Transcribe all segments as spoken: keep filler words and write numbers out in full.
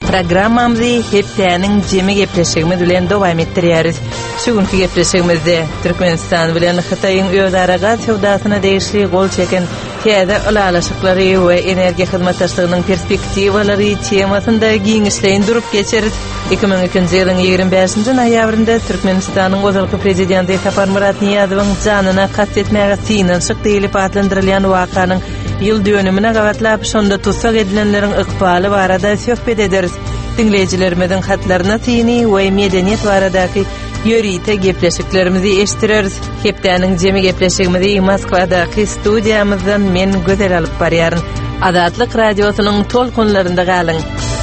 Programmamızı heptäniň jemi gepleşigimiz bilen dowam etdirýäris. Şugunky gepleşigimizde Türkmenistan bilen Hytaýyň öýdaraga sowdasyna degişli gol çeken täze ulalaşyklary we energiýa hyzmatdaşlygynyň perspektiwalary temasynda giňişleýin durup geçeriz. iki bin ikinji ýylyň ýigirme beşinji noýabrynda Türkmenistanyň özalky prezidenti Sapar Murat Niýazowyň janyna kastetmäge synanşyk diýilip adlandyrylýan wakanyň ýyl dönümine gawatlap şonda tutsak edilenleriň ykbaly barada söhbet ederiz. Dinleyijilerimizin hatlaryna syny we medeniýet baradaky ýörite gepleşiklerimizi eşdireriz. Heptäniň jemi gepleşigimizi Moskwadaky studiýamyzdan men gözel alyp barýaryn. Adatlyk radiosynyň tolkunlarynda galyň.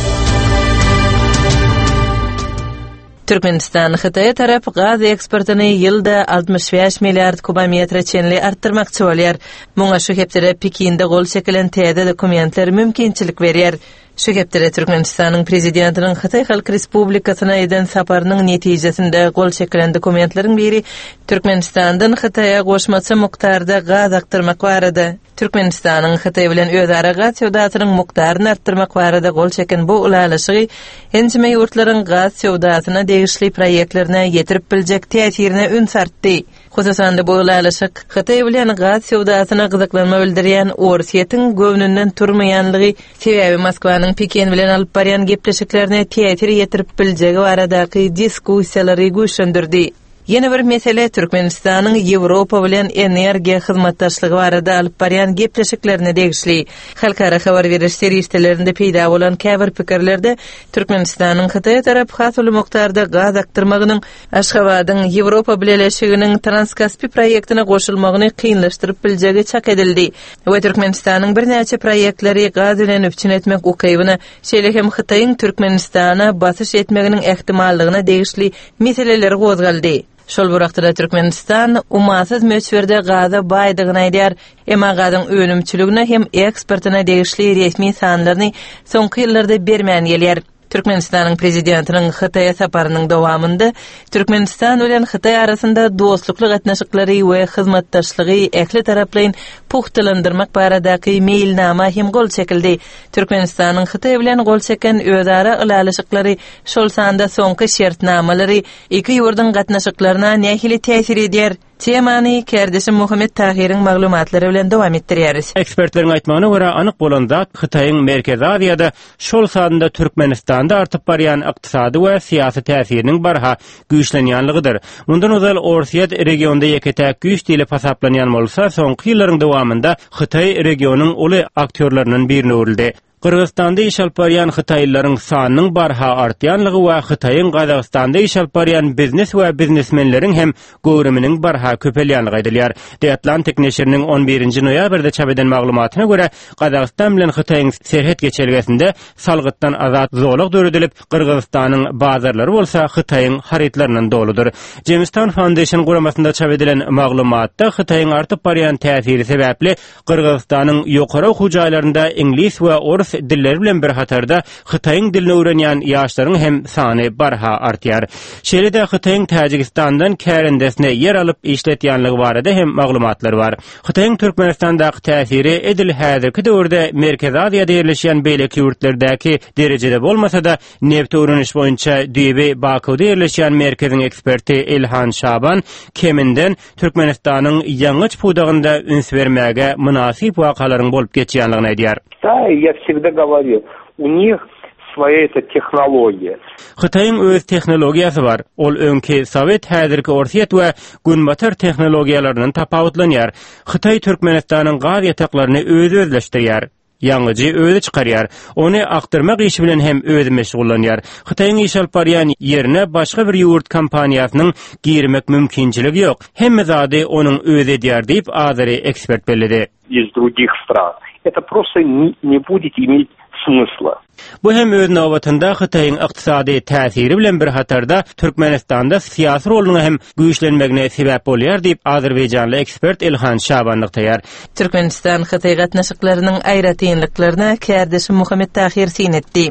Türkmenistan Hytaýa tarap gaz eksportyny ýylda altmış beş milliard kubometr çenli artdyrmakçy bolýar. Muňa şu hepdere Pekinde gol çekilen täze dokumentler mümkinçilik berýär. Şu hepdere Türkmenistanyň prezidentiniň Hytaý Halk Respublikasyna eden saparynyň netijesinde gol çekilen dokumentleriň biri Türkmenistandan Hytaýa goşmaçy muktarda gaz aktyrmak barada. Türkmenistanyň Hytaý bilen özara gaz sowdasynyň mukdaryny artdyrmak barada gol çeken bu ulalaşygy enjime ýurtlaryň gaz sowdasyna degişli proýektlerine ýetirip biljek täsirini ün sartdy. Hususan da bu ulalaşyk Hytaý bilen gaz sowdasyna gyzyklanma bildirýän Orsiýetiň göwnünden turmaýanlygy sebäbi Moskwanyň Pekin bilen alyp barýan gepleşiklerine täsir ýetirip biljegi baradaky diskussiýalary güýçlendirdi. Yeni bir mesele Türkmenistanyň Ýewropa bilen energiýa hyzmatdaşlygy barada alyp barýan gepleşiklerine degişli. Halkara habar beriş serýistelerinde peýda bolan käbir pikirlerde Türkmenistanyň Hytaýa tarap hasly mukdarda gaz aktyrmagynyň Aşgabatyň Ýewropa bileşiginiň Transkaspi proýektine goşulmagyny kynlaşdyryp biljegi çak edildi. We Türkmenistanyň bir näçe proýektleri gaz bilen üpçün etmek ukaýbyna, şeýle hem Hytaýyň Türkmenistana basyş etmeginiň ähtimallygyna degişli meseleler gozgaldy. Şol burakda Türkmenistan umasyz möçberde gaza baýdygyny aýdýar. Emma gazyň önümçiligine hem eksportyna degişli resmi sanlaryny soňky ýyllarda bermän gelýär. Türkmenistanyň prezidentiniň Hytaýa saparynyň dowamında Türkmenistan bilen Hytaý arasynda dostlukly gatnaşyklary we hyzmatdaşlygy ähli taraplaryň puhtalandyrmak baradaky meýilnama hem gol çekildi. Türkmenistanyň Hytaý bilen gol çeken özara ulalaşyklary şol sanda soňky şertnamalary iki ýurdyň gatnaşyklaryna nähili täsir edýär. Temany Kerdeşim Muhammed Tahiriň maglumatlary bilen dowam etdirýäris. Ekspertleriň aýtmagyna görä anyk bolan zat Hytaýyň Merkezi Aziýada şol sanda Türkmenistanda artyp barýan ykdysady we syýasy täsiriniň barha güýçlenýänligidir. Mundan özel Orsiýet regionda ýeketäk güýç diýilip hasaplanýan bolsa, soňky ýyllaryň dowamında Hytaý regionynyň uly aktýorlarynyň birini öwrüldi. Kırgızstanda iş alyp barýan Hytaýlylaryň sanynyň barha artýanlygy we Hytaýyň Gazagstanda iş alyp barýan biznes we biznesmenleriň hem görüminiň barha köpelýänligi aýdylýar. The Atlantic neşriniň on birinji noýabrda çap eden maglumatyna görä, Gazagstan bilen Hytaýyň serhet geçergesinde salgytdan azat zoluk döredilip, Kırgızstanyň bazarlary bolsa Hytaýyň haritlarynyň doludur. Jamestown Foundation guramasynda çap edilen maglumatda Hytaýyň artyp barýan täsiri sebäpli Kırgızstanyň ýokary okuwjaýlarynda inglis we orus dilleri bilen bir hatarda Hytaýyň dilini öwrenýän ýaşlaryň hem sany barha artýar. Şeýle-de Hytaýyň Tajikistandan kärendesine yer alyp işletýänligi barada hem maglumatlar bar. Hytaýyň Türkmenistandaky täsiri edil häzirki döwürde Merkezi Aziýada ýerleşýän beýleki ýurtlardaki derejede bolmasa-da neft öwreniş boýunça Düýbe Bakuwda ýerleşýän merkeziň eksperti Ilhan Şaban keminden Türkmenistanyň ýangyç pudagynda üns bermäge munasyp wakalaryň bolup geçýänligini aýdýar. Я всегда говорю, у них своя эта технология. Hytaýyň öz tehnologiýasy bar. Ol öňki Sowet häzirki Orsiýet we günbatar tehnologiýalarynyň tapawutlanýar. Hytaý Türkmenistanyň gaz ýataklaryny özü özleşdirýär. Ýangyjy özü çykarýar. Ony aktyrmak işi bilen hem özü meşgullanýar. Hytaýyň iş alyp barýan ýerine başga bir ýurt kompaniýasynyň girmek mümkinçiligi ýok. Hemme zady onuň özü edýär diýip azary ekspert bellädi. Из других стран. Это просто не, не будет иметь смысла. Bu hem öz nowatynda Hytaýyň ykdysady täsiri bilen bir hatarda Türkmenistanda syýasy roluny hem güýçlenmegine sebäp bolýar diýip Azerbaýjanly ekspert Ilhan Şaban aýtýar. Türkmenistan Hytaý gatnaşyklarynyň aýratynlyklaryna Kerdeşim Muhammed Tahir synetdi.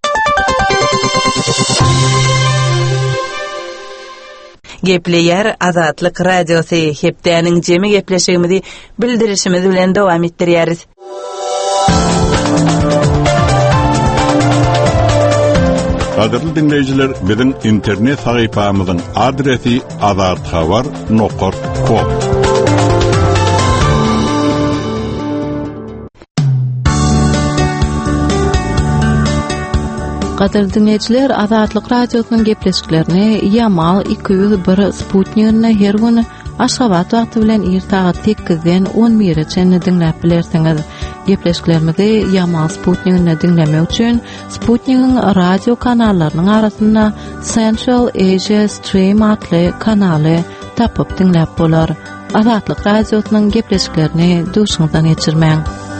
Gepleýär Azatlyk radiosy hepdäniň jemi gepleşigimizi bildirişimiz bilen dowam etdirýäris. Qadirli dinleyiciler, bizim internet sayfamızın adresi azadxabar nokta com. Qadirli dinleyiciler, Azadlyk radiosynyň gepleşiklerini Yamal iki yüz bir Sputnik'ne her gün Aşgabat wagty bilen ertaga sekizden on bir'e dinläp bilersiňiz. Gepleşiklerimizi Yamal Sputnik'ne dinlemek üçin Sputnik'in radio kanallarynyň arasynda Central Asia Stream adly kanaly tapyp dinläp bolar. Azadlyk radiosynyň gepleşiklerini duşuňdan geçirmäň.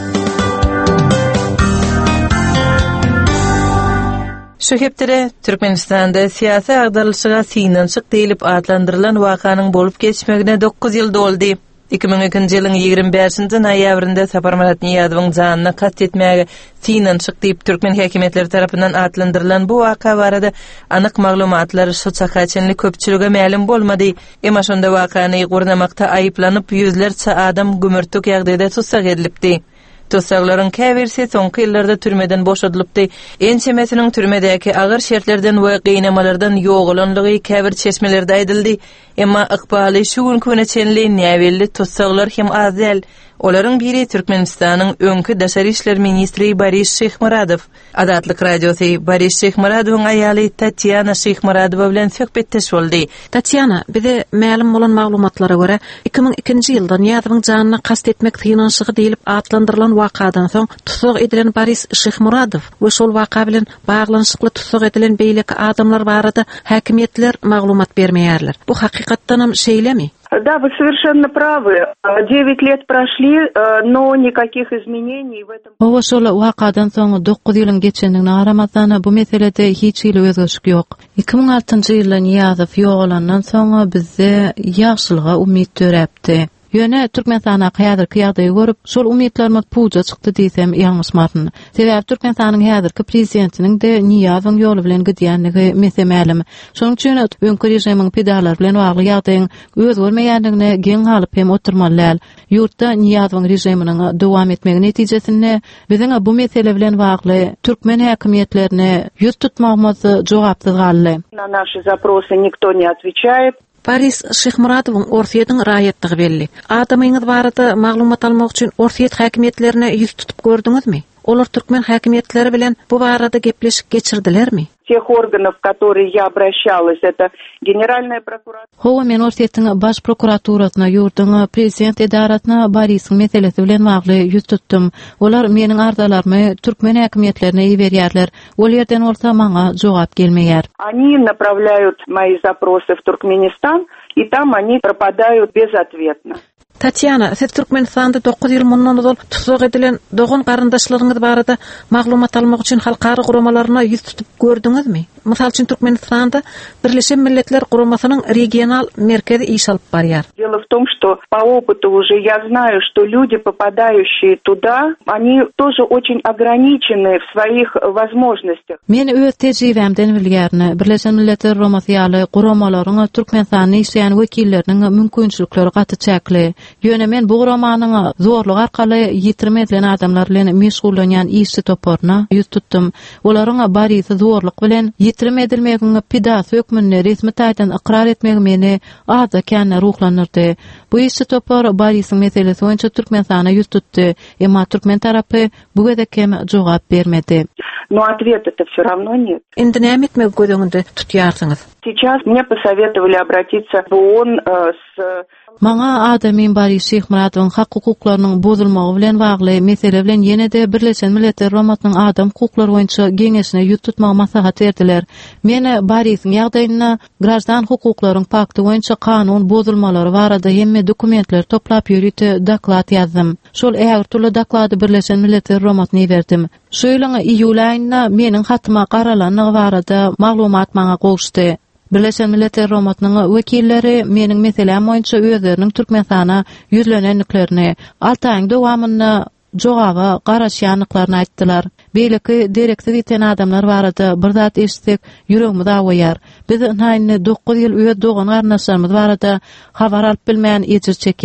Şu heptere Türkmenistanda siyasi agdarlışyga synançyk diýilip adlandyrılan wakanyň bolup geçmegine dokuz ýyl doldy. iki ming ikinji ýylyň ýygrimi beşinji noýabrynda Saparmurat Niýazowyň janyna kast etmäge synançyk diýip türkmen häkimetleri tarapyndan adlandyrılan bu waka barada anyk maglumatlar şu çakaçynly köpçülige ma'lum bolmady. Emma şonda wakany gurnamakda aýyplanyp ýüzlerçe adam gümürtük ýagdaýda tutsak edilipdi. Tutsakların käbirsi soňky ýyllarda türmeden boşadylypdy. Ençemesiniň türmedäki agyr şertlerden we gynamalardan ýogulanlygy käbir çeşmelerde aýdyldy. Emma ykbaly şu günküne çenli näwelli tutsaklar hem az däl. Olaryň biri Türkmenistanyň öňkü daşary işler ministri Boris Şeýhmuradow. Azatlyk radiosy Boris Şeýhmuradowyň aýaly Tatiana Şeýhmuradowa bilen söhbetdeş boldy. Tatiana, bize ma'lum bolan maglumatlara göre iki ming ikinji ýylda Niýazowyň janyna kast etmek synançygy diýilip adlandyrylan wakadan soň tutsak edilen Boris Şeýhmuradow we şol waka bilen baglanyşykly tutsak edilen beýleki adamlar barada häkimetler maglumat bermeýärler. Bu hakykatdan hem şeýlemi? Да, вы совершенно правы. Девять лет прошли, но никаких изменений в этом. O şol wakadan soň dokuz ýylyň geçendigine garamazdan bu meselede hiç ýyl özgeşik ýok. iki ming altynjy ýylda Niýazow ýogalandan soň bizde ýagşylyga umyt töräpdi. Ýöne Türkmenistana häzirki ýagdaýy görüp, şol umytlarymyz puja çykdy diýsem ýalňysmaryn. Sebäbi Türkmenistanyň häzirki prezidentiniň de Niýazowyň ýoly bilen gidýänligi mesemälimi. Şonuň üçin öňkü rejimiň pedalar bilen bagly ýagdaýyň özgörmeýändigine geň alyp hem oturmalylar. Ýurtda Niýazowyň rejiminiň dowam etmegi netijesinde biziň bu mesele bilen bagly türkmen häkimetlerine ýüz tutmagymyz jogapsyz galdy. На наши запросы никто не отвечает. Boris Şeýhmuradowyň orsiýetin raýatligi belli. Adamyňyz barada maglumat almak üçin orsiýet häkimetlerine ýüz tutup gördüňizmi? Olar türkmen häkimetleri bilen bu barada gepleşip geçirdilermi? Тех органов, в которые я обращалась, это Генеральная прокуратура. Howa men orsiýetiň baş prokuraturasyna, ýurduň prezident edaratyna Borysyň meselesi bilen bagly ýüz tutdum. Olar meniň arzalarmy türkmen häkimetlerine ýerlerler. Ol ýerden bolsa maňa jogap gelmeýär. Они направляют мои запросы в Туркменистан, и там они пропадают безответно. Tatiana, siz Türkmenistanda dokuz ýyl mundan ozal tutsak edilen dogan garandaşlaryňyz barada maglumat almak üçin halkara guramalarına ýüz tutup gördüňizmi? Mysal üçin Türkmenistanda Birleşen Milletler Guramasynyň regional merkezi iş alyp barýar. Дело в том, что по опыту уже я знаю, что люди, попадающие туда, они тоже очень ограничены в своих возможностях. Men öz tejribemden bilýärni, Birleşen Milletler Guramasyny guramalaryň Türkmenistanyň işleýän wekilleriniň mümkinçilikleri gaty çäkli. Ýöne men bu guramanyň zorluk arkaly ýitirmedilen adamlar bilen meşgullanýan işçi toporuna ýüz tutdum. Olaryň barysy zorluk bilen ýitirmedilmegiň pida sökmünde resmi taýdan ikrar etmegi meni azda känne ruhlanyrdy. Bu işçi topor Borysyň meselesi boýunça Türkmenistana ýüz tutdy. Emma türkmen tarapy bu gedek hem jogap bermedi. Но ответа-то всё равно нет. Indi näme etmek gödüňde tutýarsyňyz? Сейчас мне посоветовали обратиться в ООН э, с... Maňa adamyň Boris Şeýhmuradowyň hak hukuklarynyň bozulmagy bilen bagly mesele bilen ýene-de Birleşen Milletler Guramasynyň adam hukuklary boýunça geňeşine ýüz tutmagy maslahat berdiler. Meni Borysyň ýagdaýyna grajdan hukuklaryň pakty boýunça kanun bozulmalary barada hemme dokumentler toplap ýörüti daklat ýazdym. Şol ägir türlü daklady Birleşen Milletler Guramasyna berdim. Şu ýylyň iýul aýynda meniň hatyma garalanygy barada maglumat maňa gowuşdy. Birleşen Milletler Guramasynyň wekilleri meniň meselem boýunça özleriniň Türkmenistana ýüzlenenliklerini, alty aýyň dowamyny jogaba garaşýanlyklaryny aýtdylar. Beýleki direksiz iten adamlar barada bir zat eşitsek ýüregimiz awaýar. Biz näýni dokuz ýyl öýe dogan garnaşlarymyz barada habar alyp bilmeýän ejir çekýär.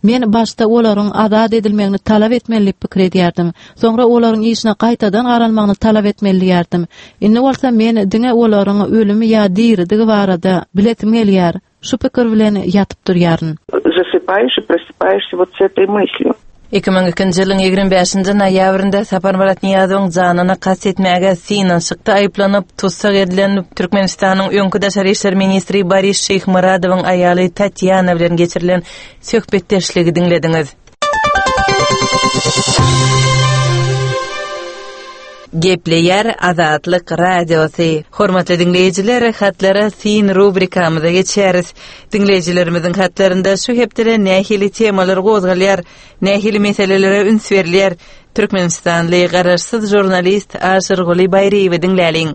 Men başta olaryň azad edilmegini talap etmeli pikir edýärdim. Soňra olaryň işine gaýtadan garalmagyny talap etmeli ýardım. Indi bolsa men diňe olaryň ölümi ýa diridigi barada biletim gelýär. Şu pikir bilen ýatyp durýaryn. Засыпаешь и просыпаешься вот с этой мыслью. iki ming ikinji ýylyň ýigirme beşinji noýabrynda Saparmurat Niýazowyň janyny qasd etmäge synanşykda aýplanyp tutsak edilen Türkmenistanyň öňkü daşary işler ministri Baris Şeýhmuradowyň aýaly Tatyana bilen geçirilen söhbetdeşligi dinlediňiz. Gepleýär Azatlyk radiosy. Hormatly dinleýijiler, hatlara sin rubrikamyza geçeriz. Dinleýijilerimizin hatlarynda şu hepdere nähili temalar gozgalýar, nähili meselelere üns berilýär. Türkmenistanly garaşsyz jurnalist Aşyr Guly Bayraýew dinläliň.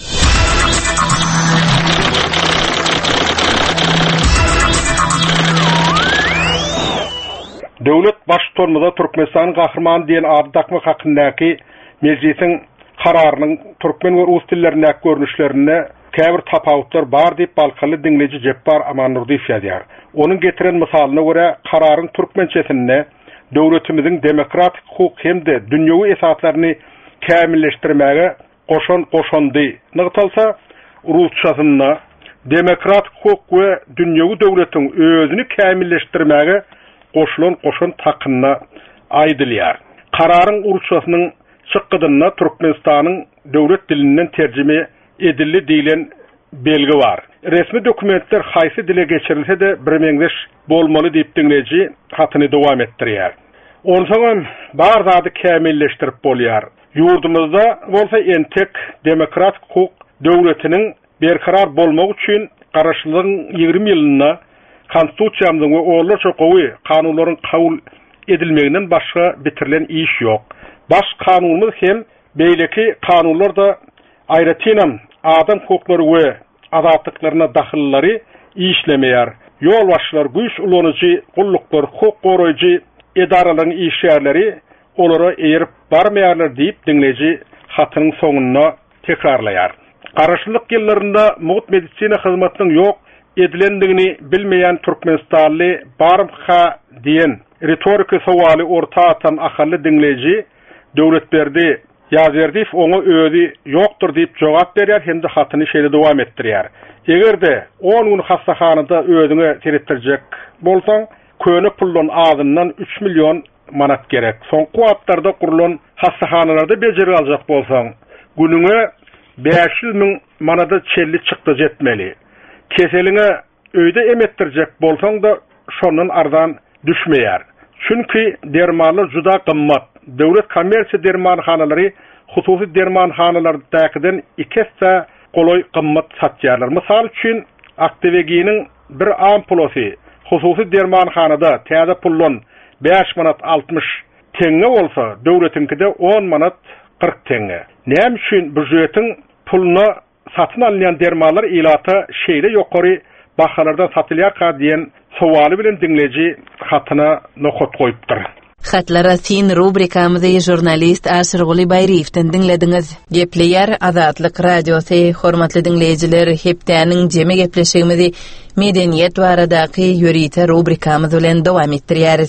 Döwlet başçylygynda Türkmenistan gahrman diýen ady takmak hakyndaky meclisiň kararynyň türkmen we rus dillerindäki görnüşlerini käbir tapawutlar bar diýip balkaly dinleýiji Jepbar Amanurdiýew ýazýar. Onuň getiren misalyna görä kararyň türkmençesinde döwletimiziň demokratik hukuk hemde dünýäwi esatlaryny kämilleşdirmäge goşan goşandy. Nygtalsa rusçasynda demokratik hukuk we dünýäwi döwletiň özüni kämilleşdirmäge goşulan goşan takyna aýdylýar. Kararyň rusçasynyň çıkıdınna Türkmenistanyň döwlet dilinden terjime edildi diýilen belgi var. Resmi dokumentler haýsy dile geçirilse de birmeňdeş bolmaly diýip dinleýiji hatyny dowam etdirýär. Onsoň bar zady kämilleşdirip bolýar. Ýurdumyzda bolsa entek demokratik hukuk döwletiniň berkarar bolmagy üçin garaşlygyň ýigirme ýylyna konstitusiýamyzyň we olar çokowy kanunlaryň kabul edilmeginden başga bitirilen iş ýok. Baş kanunumuz hem beýleki kanunlar da aýratynam adam hukuklary we azatlyklaryna dahillary işlemeýär. Ýol başlar güýç ulanyjy, gulluklar, hukuk goraýjy edaralaryň işgärleri olara eýerip barmaýarlar diýip dinleýiji hatynyň soňuna tekrarlaýar. Garaşlyk ýyllarynda muhit medisina hyzmatynyň ýok edilendigini bilmeýän Türkmenistanly barmha diýen retorika sowaly orta atan ahally dinleýiji döwletberdi ýazerdiýip oňa özi ýokdur diýip jogap berýär hemde hatyny şeýle dowam etdirýär. Egerde on gün hastahanada özüňe teretdirjek bolsaň köne puldan azyndan üç milyon manat gerek. Soňky wagtlarda kurulan hastahanalarda bejeri aljak bolsaň günüňe beş yüz ming manada çelli çykdy jetmeli. Keseliňe öýde emetdirjek bolsaň da şondan ardan düşmeýär. Çünki dermanlar juda gymmat. Döwlet kommersiýa dermanhanalary hususy dermanhanalardakydan iki hassa goloy gymmat satýarlar. Mysal üçin Aktiveginiň bir ampulosy hususy dermanhanada täze pullan beş manat altmış teňe bolsa, döwletinkide on manat kırk teňe. Näme üçin büjetiň puluna satyn alýan dermanlar ilata şeýle ýokary bahalardan satylýar diýen sowaly bilen dinleýiji hatyna nokat goýupdyr. Hatlara sin rubrikamyzy jurnalist Aşyr Guly Bayraýewden dinlediňiz. Gepleýär Azatlyk radiosy. Hormatly dinleýijiler, hepdäniň jeme gepleşigimizi medeniýet baradaky ýörite rubrikamyz bilen dowam etdirýäris.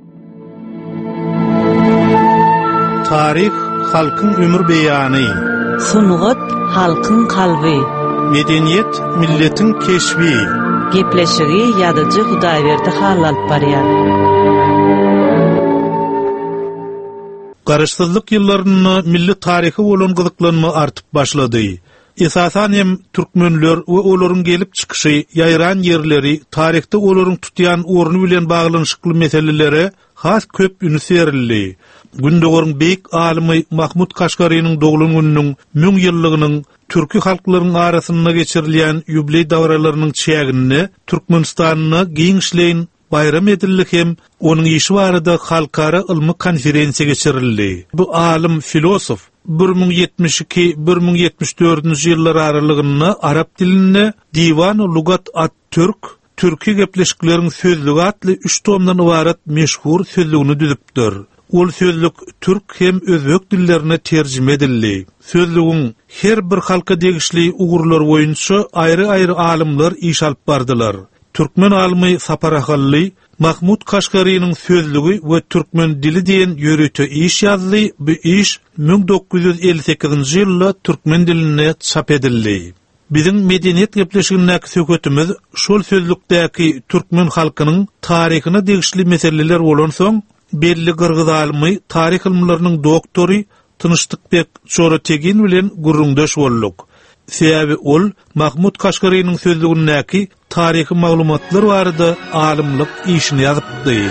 Tarih halkyň ömür beýany. Sunugat halkyň kalby. Medeniýet milletiň keşbi. Gepleşigi ýadyjy Hudaýberdi hal alyp barýar. Garaşsyzlyk ýyllaryna milli taryhy bolan gyzyklanma artyp başlady. Esasan hem türkmenler we olaryň gelip çykyşy, ýaýran ýerleri, taryhda olaryň tutýan orny bilen baglanyşykly meselelere has köp üns berildi. Gündogaryň beýik alymy Mahmud Kaşgarynyň doglan gününiň müň ýyllygynyň türki halklarynyň arasynda geçirilýän ýubiley dawralarynyň çägini Türkmenistanyna giň işleýän bayram edildi hem onuň işi barada halkara ilmi konferensiýa geçirildi. Bu alim filosof bir ming yetmiş iki bir ming yetmiş dördünji ýyllar aralygynda arap dilinde Diwan-ı Lugat at-Türk türki gepleşikleriň sözlügi atly üç tomdan ibaret meşhur sözlügini düzüpdir. Ol sözlük türk hem özbek dillerine terjime edildi. Sözlügiň her bir halka degişli ugurlar boýunça aýry-aýry alimler iş alyp bardylar. Türkmen alimy Saparahally Mahmud Kaşgary'nyň sözlügi we türkmen dili diýen ýörüte iş ýazdy. Bu iş bin dokuz yüz elli sekizinji ýylda türkmen diline çap edildi. Biziň medeniýet gepleşigindäki söhbetimiz şol sözlükdäki türkmen halkynyň taryhyna degişli meseleler bolan soň belli Kırgız alimy, taryh ilmläriniň doktory Tınıştıkbek Çorotegin bilen gurrundaş bolduk. Sebäbi ol Mahmud Kaşgary'nyň sözlügindäki taryhy maglumatlar barada alymlyk işini ýazypdy.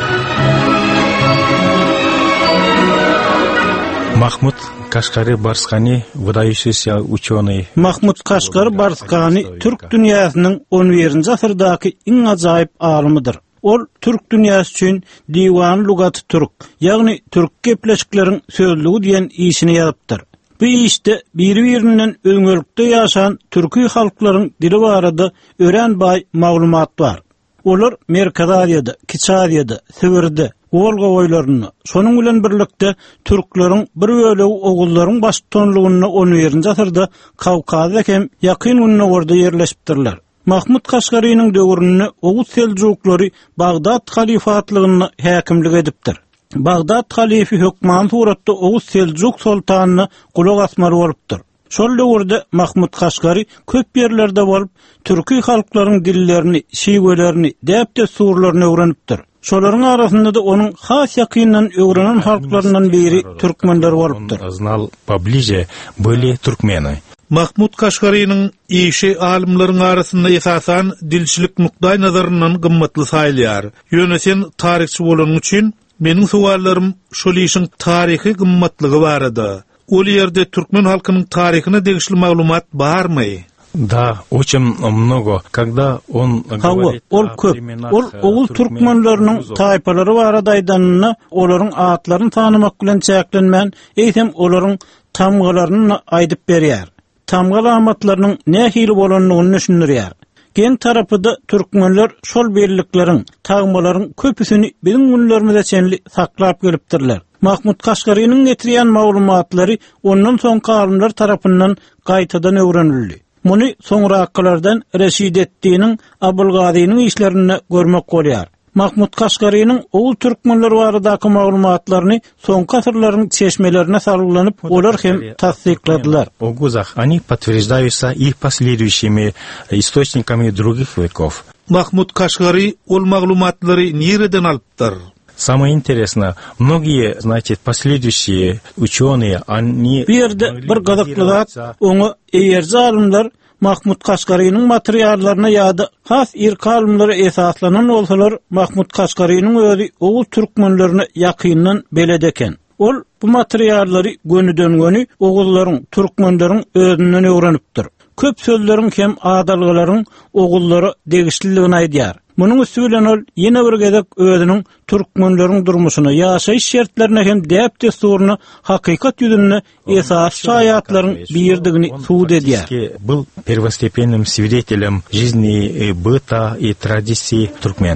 Mahmud Kaşgary Barskani, выдающийся учёный. Mahmud Kaşgary Barskani türk dünýäsiniň on birinji asyrdaky iň ajaýyp alymydyr. Ol türk dünýäsi üçin diwan lugaty türk, ýagny türk gepleşikleriň sözlügi diýen işini ýazypdyr. Bu işte biri-birinden öňölükde ýaşaýan türkü halklaryň dili barada ören bay maglumat bar. Olar Merkez Aziýada, Kiçi Aziýada, Sibirde, Volga boýlaryny, şonuň bilen birlikde türkleriň bir bölegi ogullaryň baştonlugyna on birinji asyrda Kawkazda hem ýakyn ünne orada ýerleşipdirler. Mahmud Kaşgary'nyň döwründe Oğuz Seljuklary Bagdad halifatlygyny häkimlik edipdir. Bagdad halifi hökman suratda Oğuz Seljuk sultanyny gulak asmary bolupdyr. Şol döwürde Mahmud Kaşgary köp ýerlerde bolup türkü halklaryň dillerini, şiwelerini, däpde surlaryny öwrenipdir. Şolaryň arasynda da onuň has ýakyndan öwrenen halklaryndan biri türkmenler bolupdyr. Знал поближе были туркмены. Mahmud Kaşgary'nyň işi alimlaryň arasynda esasan dilçilik nukday nazaryndan gymmatly saýlýar. Ýöne sen taryhçy bolan üçin meniň suallarym şol işiň taryhy gymmatlygy barada. Ol ýerde türkmen halkynyň taryhyna degişli maglumat barmy? Да, очень много. Когда он говорит ol köp, ol Oğuz türkmenleriniň taýpalary barada aýdanyna, olaryň atlaryny tanymak bilen çäklenmän, eýsem olaryň tamgalaryny aýdyp berýär. Tamgal amatlarynyň nähili bolanlygyny düşündirýär. Gen tarapyda türkmenler şol bellikleriň, tagmalaryň köpüsini biziň günlerimizde çenli saklap gelipdirler. Mahmud Kaşgary'nyň getirýän maglumatlary ondan soňky alimler tarapyndan gaýtadan öwrenildi. Muny soňraklardan Reşidetdiňiň Abulgazynyň işlerini görmek bolýar. Mahmud Kaşgary'nyň Oğuz türkmenleri baradaky maglumatlaryny soňky asyrlaryň çeşmelerine sarylanyp olar hem tasdikladylar. О гузах они подтверждаются и последующими источниками других веков. Mahmud Kaşgary ol maglumatlary nereden alypdyr? Самое интересное, многие, значит, последующие ученые, они... Bir yerde bir gazakly zat, onu eýerji alimler Mahmud Kaşgary'nyň materiallaryna ýa-da has irki alimlere esaslanan bolsalar, Mahmud Kaşgary'nyň özi Oğuz türkmenlerine ýakyndan beled eken. Ol bu materiallary gönüden göni Oğuzlaryň, türkmenleriň özünden öwrenipdir. Köp sözleriň hem adalgylaryň Oğuzlara degişliligini aýdýar. Munyň üstünden ol ýene bir gezek özüniň türkmenleriň durmuşyna, ýaşaýyş şertlerine hem däpde surny hakykat ýüzünde esas şaýatlaryň birdigini suud edýär. Был первостепенным свидетелем жизни, быта и традиций туркмен.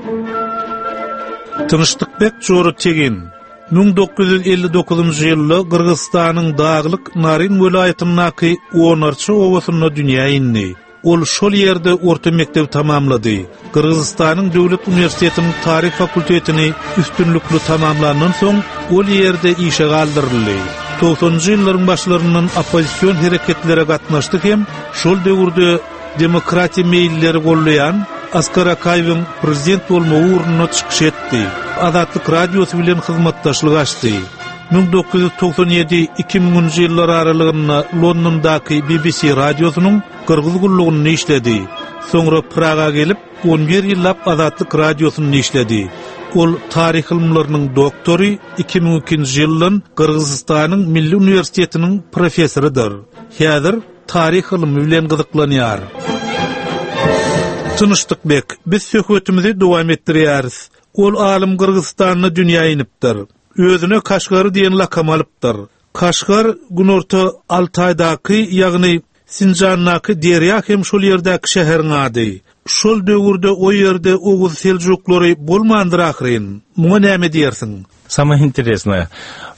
Tınıştıkbek Çorotegin bin dokuz yüz elli dokuzunji ýylda Kırgızstanyň Daglyk Narin welaýatyndaky onarçy owasyna dünýä indi. Ol şol ýerde orta mektebi tamamlady. Kırgızstanyň Döwlet Uniwersitetiniň Taryh fakultetini üstünlükli tamamlandan soň ol ýerde işe galdyryldy. doksanjy ýyllaryň başlaryndan opozisiýon hereketlere gatnaşdy hem şol döwürde demokratiýa meýilleri gollaýan Askar Akaýewiň prezident bolma uğruna çykyş etdi. Azatlyk radiosu bilen hyzmatdaşlyk açdy. bin dokuz yüz doksan ýedi iki miňinji ýyllar aralygynda Londondaky B B C radiosynyň Kırgız gullugyny işledi. Soňra Praga gelip on bir ýyllap Azatlyk radiosyny işledi. Ol taryh ilmläriniň doktory, iki ming ikinji ýyldan Kırgızstanyň Milli Uniwersitetiniň professorydyr. Häzir taryh ilmi bilen gyzyklanýar. Tınıştıkbek, biz söhbetimizi dowam etdirýäris. Ol alim Kırgızstanyny dünýä inipdir. Özüne Kaşgary diýen lakam alypdyr. Kaşgar günorta Altaýdaky, ýagny Sinjandaky Derýa hem şol ýerdäki şäheriň ady. Şol döwürde o ýerde Oğuz Seljuklary bolmandyr ahyryn. Muňa näme diýersiň? Самое интересное,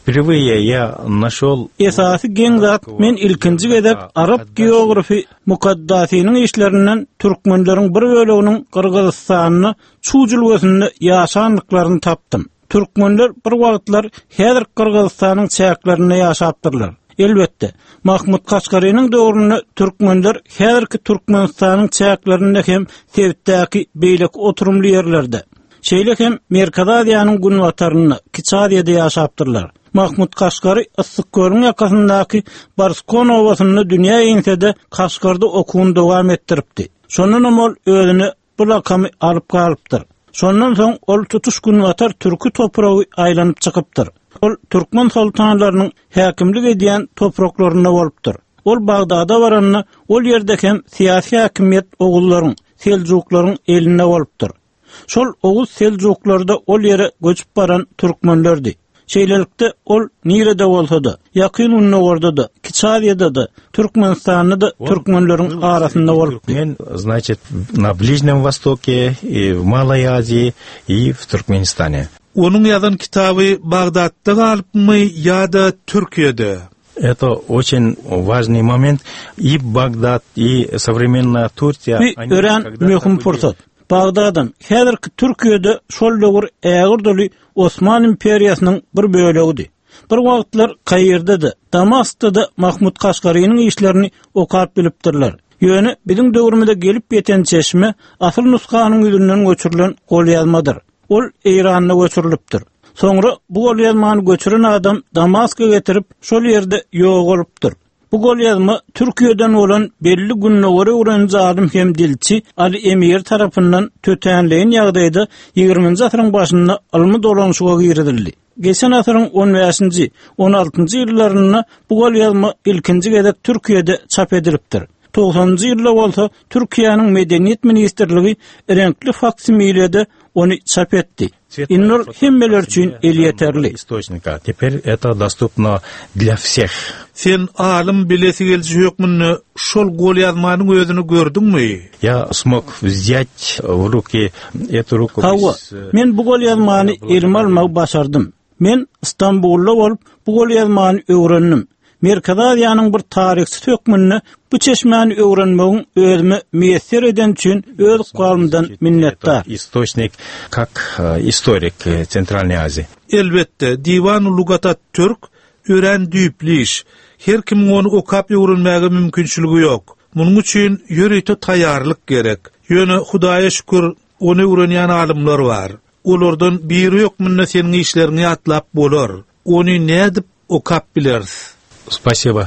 впервые я нашел esasy geň zat men ilkinji gedep Arap geografi Muqaddasining işlerinden türkmenleriň bir böleginiň Kırgızstanyny çujulgysyny ýaşanlyklaryny tapdym. Türkmenler bir wagtlar häzir Kırgızstanyň çäklerinde ýaşapdyrlar. Elbette, Mahmud Kaşgarynyň döwründe türkmenler häzirki Türkmenistanyň çäklerinde hem Sewitdäki beýlek oturumly ýerlerde. Şeýle hem Merkez Aziýanyň günwataryny Kiçadiýede ýaşapdyrlar. Mahmud Kaşgary Issykgölüň ýakasyndaky Barskon owasyny dünýä ýeňsede Kaşgarda okuwuny dowam etdiripdi. Şondan ol özüni bu lakamy alyp galypdyr. Şondan soň ol tutuş günwatar türkü topragy aýlanyp çykypdyr. Ol Türkmen sultanlarynyň häkimlik edýän topraklaryna bolupdyr. Ol Bagdada baranyny ol ýerde hem syýasy häkimiýet ogullaryň, Seljuklaryň eline bolupdyr. Şol Oğuz Selçuklarda ol yere göçüp baran Türkmenlerdi. Şeýlelikde ol nirede bolsa-da, ýakyn unnagorda da, Kiçadiýede da, Türkmenistanyda da türkmenleriň arasynda bolup. Men, значит, на Ближнем Востоке, и в Малой Азии, и в Туркменистане. Onun ýazan kitaby Bagdatda galypmy ýa-da Türkiýede? Это очень важный момент. И Багдад, и современная Турция. Bir ören möhüm fursat. Bagdadan häzirki Türkiýede şol döwür ägir doly Osman imperiýasynyň bir bölegidi. Bir wagtlar Kaýyrda-da, Damaskda da Mahmud Kaşgarynyň işlerini okap bilipdirler. Ýöne biziň döwrümizde gelip ýeten çeşme asyl nuskanyň ýüzünden göçürilen golýazmadyr. Ol Eýranda göçürilipdir. Soňra bu golýazmany göçüren adam Damaska getirip şol ýerde ýok bolupdyr. Bu golýazma Türkiýeden bolan belli günnäwere uran zalim hem dilçi Ali Emir tarapyndan tötenleýän ýagdaýda ýygrüminji asyryň başynda almy dolanşyga girildi. Geçen asyryň on beşinji on altynjy ýyllaryna bu golýazma ilkinji gezek Türkiýede çap edilipdir. togsonjy ýylda bolsa Türkiýanyň Medeniýet ministrligi renkli faksimilede onu çap etdi. Inner hemmeler üçin el yeterli. Источника. Теперь это доступно для всех. Sen alim bilesi gelji ýokmuny şol golýazmanyň özüni gördüňmi? Я смог взять в руки эту рукопись. Hawa, men bu golýazmany elime almak başardym. Men İstanbulda bolup bu golýazmany öwrendim. Merkez Aziýanyň bir tarihçi tökmünni bu çeşmäni öwrenmegiň özüme meýesser eden üçin öz galymdan minnetdar. Источник как историк Центральной Азии. Elbette, Diwan-ı Lugatat Türk ören düýpliş. Her kim onu okap öwrenmäge mümkinçiligi ýok. Munyň üçin ýöreýte taýýarlyk gerek. Ýöne Hudaýa şükür onu öwrenýän alymlar bar. Olardan biri ýokmunda seniň işlerini atlap bolar. Onu nädip okap bilersiz? Спасибо.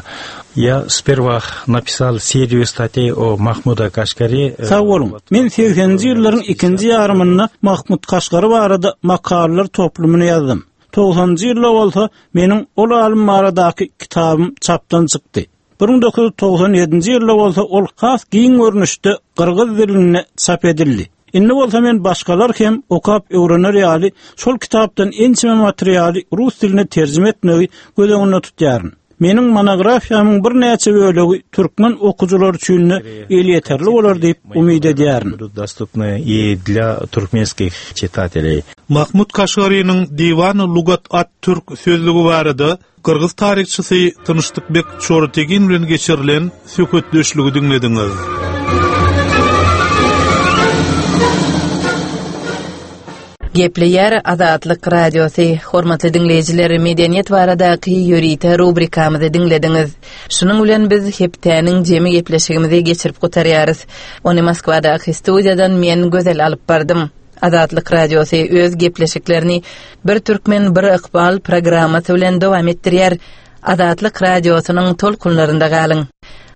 Я сперва написал серию статей о Махмуда Кашгари. Sağ olun. Men seksenji ýyllaryň ikinji ýarymynda Mahmud Kaşgary barada makalalar toplumyny ýazdym. togsonjy ýylda bolsa meniň ol alim baradaky kitabym çapdan çykdy. bir ming dokuz yüz togson ýedinji ýylda bolsa ol has giň görnüşde Kırgız diline çap edildi. Indi bolsa men başgalar hem okap öwrener ýaly şol kitapdan ençime materialy rus diline terjime etmegi gözeňinde tutýaryn. Menin monografiýamyň bir näçe bölegi türkmen okujular üçin el yeterli bolar diýip umyt edýärin. Доступны и для туркменских читателей. Mahmud Kaşgarynyň Diwan-ı Lugat at-Türk sözlügi barada Kırgız tarihçisi Tınçdykbek Çortegin bilen geçirilen söhbetleşligi dinlediňiz. Gepleýär Azatlyk radiosi. Hormatly dinleýijiler, medeniýet baradaky ýöriýte rubrikamyzy dinlediňiz. Şunuň bilen biz heptäniň jemi gepleşigimizi geçirip gotarýarys. Ony Moskwadaky studiýadan men gözel alyp bardym. Azatlyk radiosi öz gepleşiklerini bir türkmen bir ykbal programmasy bilen dowam etdirýär. Azatlyk radiosynyň tolkunlarynda galyň.